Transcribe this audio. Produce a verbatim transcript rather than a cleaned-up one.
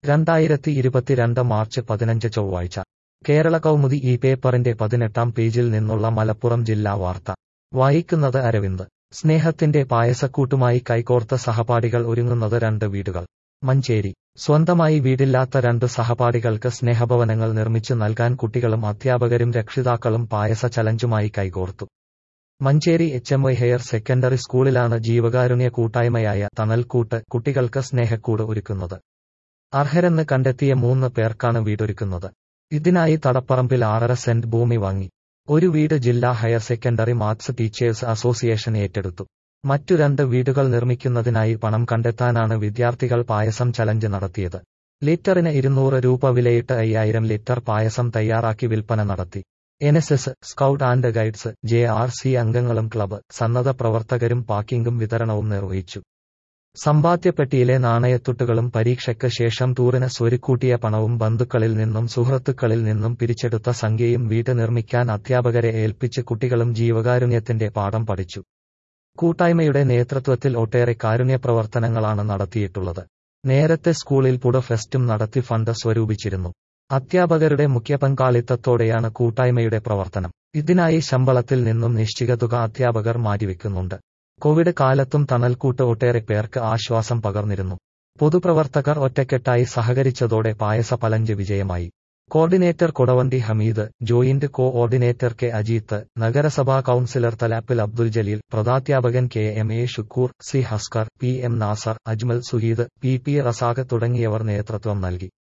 രണ്ടായിരത്തി ഇരുപത്തിരണ്ട് മാർച്ച് പതിനഞ്ച് ചൊവ്വാഴ്ച കേരള കൗമുദി ഈ പേപ്പറിന്റെ പതിനെട്ടാം പേജിൽ നിന്നുള്ള മലപ്പുറം ജില്ലാ വാർത്ത വായിക്കുന്നത് അരവിന്ദ്. സ്നേഹത്തിന്റെ പായസക്കൂട്ടുമായി കൈകോർത്ത സഹപാഠികൾ ഒരുങ്ങുന്നത് രണ്ട് വീടുകൾ. മഞ്ചേരി. സ്വന്തമായി വീടില്ലാത്ത രണ്ട് സഹപാഠികൾക്ക് സ്നേഹഭവനങ്ങൾ നിർമ്മിച്ചു നൽകാൻ കുട്ടികളും അധ്യാപകരും രക്ഷിതാക്കളും പായസ ചലഞ്ചുമായി കൈകോർത്തു. Manjeri H M Y higher secondary സ്കൂളിലാണ് ജീവകാരുണ്യ കൂട്ടായ്മയായ തണൽക്കൂട്ട് കുട്ടികൾക്ക് സ്നേഹക്കൂട് ഒരുക്കുന്നത്. അർഹരെന്ന് കണ്ടെത്തിയ മൂന്ന് പേർക്കാണ് വീടൊരുക്കുന്നത്. ഇതിനായി തടപ്പറമ്പിൽ ആറര സെന്റ് ഭൂമി വാങ്ങി. ഒരു വീട് ജില്ലാ higher secondary maths teachers association ഏറ്റെടുത്തു. മറ്റു രണ്ട് വീടുകൾ നിർമ്മിക്കുന്നതിനായി പണം കണ്ടെത്താനാണ് വിദ്യാർത്ഥികൾ പായസം ചലഞ്ച് നടത്തിയത്. ലിറ്ററിന് ഇരുന്നൂറ് രൂപ വിലയിട്ട് അയ്യായിരം ലിറ്റർ പായസം തയ്യാറാക്കി വിൽപ്പന നടത്തി. N S S, scout and guides, J R C അംഗങ്ങളും ക്ലബ്ബ്, സന്നദ്ധ പ്രവർത്തകരും പാക്കിംഗും വിതരണവും നിർവഹിച്ചു. സമ്പാദ്യപ്പെട്ടിയിലെ നാണയത്തുട്ടുകളും പരീക്ഷയ്ക്ക് ശേഷം ടൂറിന് സ്വരുക്കൂട്ടിയ പണവും ബന്ധുക്കളിൽ നിന്നും സുഹൃത്തുക്കളിൽ നിന്നും പിരിച്ചെടുത്ത സംഖ്യയും വീട് നിർമ്മിക്കാൻ അധ്യാപകരെ ഏൽപ്പിച്ച് കുട്ടികളും ജീവകാരുണ്യത്തിന്റെ പാഠം പഠിച്ചു. കൂട്ടായ്മയുടെ നേതൃത്വത്തിൽ ഒട്ടേറെ കാരുണ്യ പ്രവർത്തനങ്ങളാണ് നടത്തിയിട്ടുള്ളത്. നേരത്തെ സ്കൂളിൽ പുട ഫെസ്റ്റും നടത്തി ഫണ്ട് സ്വരൂപിച്ചിരുന്നു. അധ്യാപകരുടെ മുഖ്യ പങ്കാളിത്തത്തോടെയാണ് കൂട്ടായ്മയുടെ പ്രവർത്തനം. ഇതിനായി ശമ്പളത്തിൽ നിന്നും നിശ്ചിത തുക അധ്യാപകർ മാറ്റിവെക്കുന്നുണ്ട്. കോവിഡ് കാലത്തും തണൽക്കൂട്ട് ഒട്ടേറെ പേർക്ക് ആശ്വാസം പകർന്നിരുന്നു. പൊതുപ്രവർത്തകർ ഒറ്റക്കെട്ടായി സഹകരിച്ചതോടെ പായസ പലഞ്ച് വിജയമായി. Coordinator Kodavandi Hameed, joint coordinator K Ajith, നഗരസഭാ കൌൺസിലർ തലാപ്പിൽ അബ്ദുൽ ജലീൽ, പ്രധാധ്യാപകൻ K M A Shukoor, C Hasker, P M Nasar, Ajmal Suheed, P P Razak തുടങ്ങിയവർ നേതൃത്വം നൽകി.